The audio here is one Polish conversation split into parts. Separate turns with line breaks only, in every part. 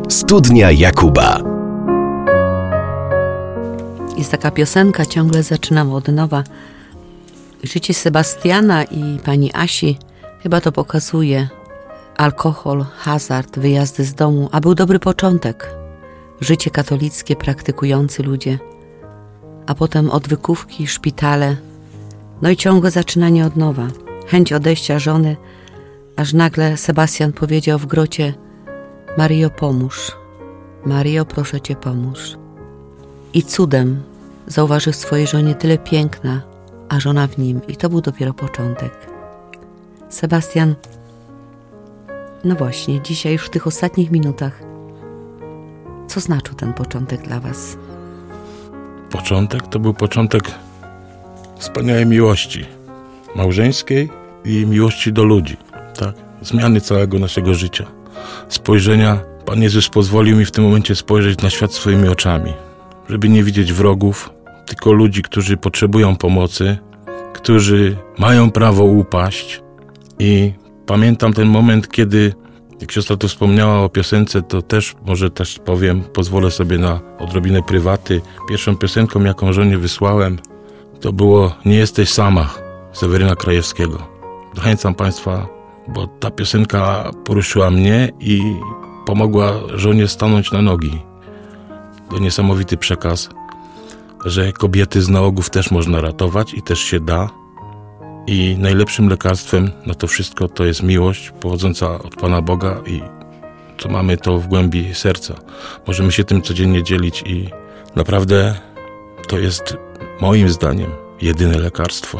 Studnia Jakuba.
Jest taka piosenka, ciągle zaczynam od nowa. Życie Sebastiana i pani Asi chyba to pokazuje. Alkohol, hazard, wyjazdy z domu, a był dobry początek. Życie katolickie, praktykujący ludzie. A potem odwykówki, szpitale. No i ciągłe zaczynanie od nowa. Chęć odejścia żony, aż nagle Sebastian powiedział w grocie: Maryjo, pomóż. Maryjo, proszę Cię, pomóż. I cudem zauważył w swojej żonie tyle piękna, a żona w nim. I to był dopiero początek. Sebastian, no właśnie, dzisiaj już w tych ostatnich minutach, co znaczył ten początek dla Was?
Początek to był początek wspaniałej miłości małżeńskiej i miłości do ludzi, tak? Zmiany całego naszego życia, spojrzenia. Pan Jezus pozwolił mi w tym momencie spojrzeć na świat swoimi oczami, żeby nie widzieć wrogów, tylko ludzi, którzy potrzebują pomocy, którzy mają prawo upaść. I pamiętam ten moment, kiedy, jak siostra tu wspomniała o piosence, to może też powiem, pozwolę sobie na odrobinę prywaty. Pierwszą piosenką, jaką żonie wysłałem, to było Nie jesteś sama, Seweryna Krajewskiego. Zachęcam Państwa, bo ta piosenka poruszyła mnie i pomogła żonie stanąć na nogi. To niesamowity przekaz, że kobiety z nałogów też można ratować i też się da. I najlepszym lekarstwem na to wszystko to jest miłość pochodząca od Pana Boga i co mamy to w głębi serca. Możemy się tym codziennie dzielić i naprawdę to jest moim zdaniem jedyne lekarstwo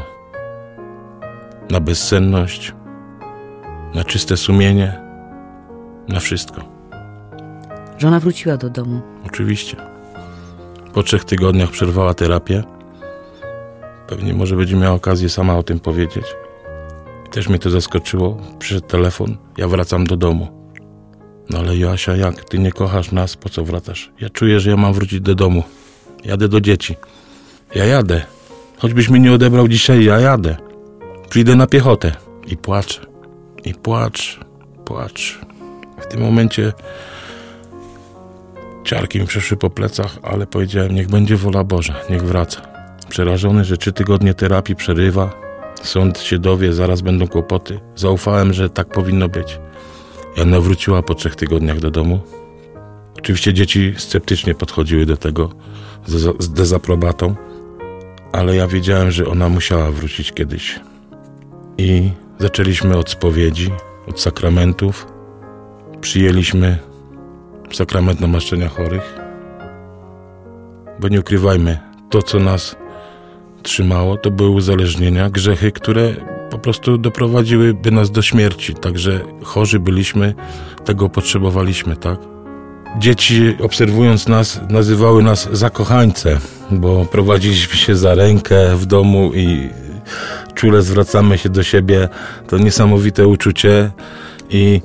na bezsenność, na czyste sumienie, na wszystko.
Żona wróciła do domu.
Oczywiście. Po 3 tygodniach przerwała terapię. Pewnie może będzie miała okazję sama o tym powiedzieć. Też mnie to zaskoczyło. Przyszedł telefon, ja wracam do domu. No ale Joasia, jak? Ty nie kochasz nas, po co wracasz? Ja czuję, że ja mam wrócić do domu. Jadę do dzieci. Ja jadę. Choćbyś mnie nie odebrał dzisiaj, ja jadę. Przyjdę na piechotę. I płaczę. I płacz. W tym momencie ciarki mi przeszły po plecach, ale powiedziałem, niech będzie wola Boża, niech wraca. Przerażony, że 3 tygodnie terapii przerywa, sąd się dowie, zaraz będą kłopoty. Zaufałem, że tak powinno być. Jana wróciła po 3 tygodniach do domu. Oczywiście dzieci sceptycznie podchodziły do tego z dezaprobatą, ale ja wiedziałem, że ona musiała wrócić kiedyś. I zaczęliśmy od spowiedzi, od sakramentów. Przyjęliśmy sakrament namaszczenia chorych. Bo nie ukrywajmy, to co nas trzymało, to były uzależnienia, grzechy, które po prostu doprowadziłyby nas do śmierci. Także chorzy byliśmy, tego potrzebowaliśmy, tak? Dzieci, obserwując nas, nazywały nas zakochańce, bo prowadziliśmy się za rękę w domu i czule zwracamy się do siebie. To niesamowite uczucie i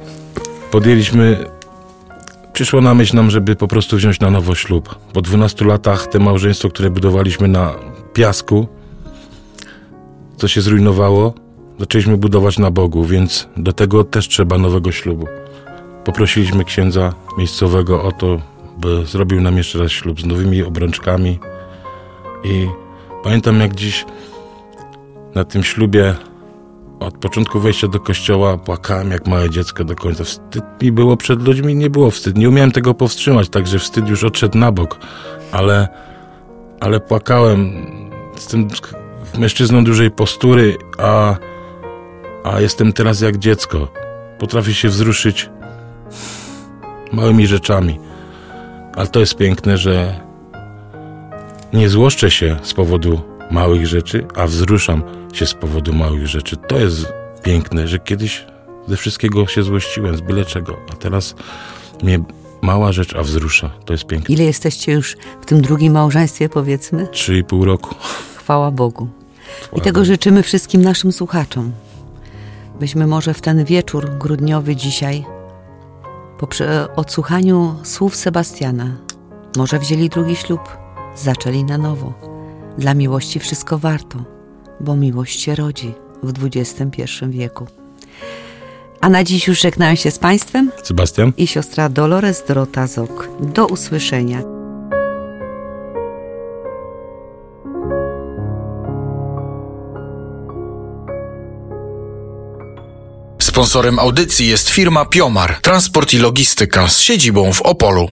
przyszło na myśl nam, żeby po prostu wziąć na nowo ślub. Po 12 latach te małżeństwo, które budowaliśmy na piasku, to się zrujnowało. Zaczęliśmy budować na Bogu, więc do tego też trzeba nowego ślubu. Poprosiliśmy księdza miejscowego o to, by zrobił nam jeszcze raz ślub z nowymi obrączkami. I pamiętam, jak dziś na tym ślubie od początku wejścia do kościoła płakałem jak małe dziecko do końca. Wstyd mi było przed ludźmi, nie było wstyd. Nie umiałem tego powstrzymać, także wstyd już odszedł na bok. Ale płakałem. Jestem mężczyzną dużej postury, a jestem teraz jak dziecko. Potrafię się wzruszyć małymi rzeczami. Ale to jest piękne, że nie złoszczę się z powodu małych rzeczy, a wzruszam się z powodu małych rzeczy. To jest piękne, że kiedyś ze wszystkiego się złościłem, z byle czego, a teraz mnie mała rzecz, a wzrusza. To jest piękne.
Ile jesteście już w tym drugim małżeństwie, powiedzmy?
3,5 roku.
Chwała Bogu. I tego życzymy wszystkim naszym słuchaczom. Byśmy może w ten wieczór grudniowy dzisiaj, po odsłuchaniu słów Sebastiana, może wzięli drugi ślub, zaczęli na nowo. Dla miłości wszystko warto, bo miłość się rodzi w XXI wieku. A na dziś już żegnają się z Państwem
Sebastian?
i siostra Dolores Dorota Zok. Do usłyszenia.
Sponsorem audycji jest firma Piomar, transport i logistyka z siedzibą w Opolu.